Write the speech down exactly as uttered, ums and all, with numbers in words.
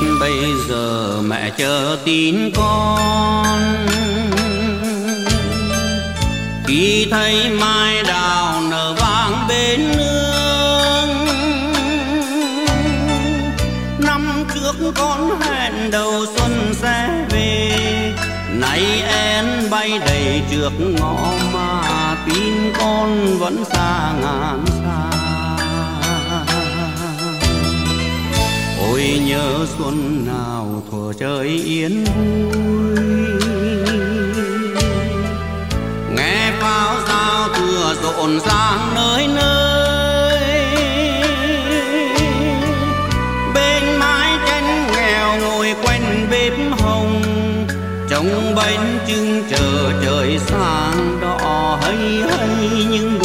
bây giờ mẹ chờ tin con. Khi thấy mai đào nở vàng bên nương, năm trước con hẹn đầu xuân sẽ về, nay én bay đầy trước ngõ mà tin con vẫn xa ngàn xa. Ôi nhớ xuân nào thuở trời yên vui, nghe pháo giao thừa rộn ràng nơi nơi. Bên mái tranh nghèo ngồi quanh bếp hồng, trông bánh trưng chờ trời sáng đỏ hay hay những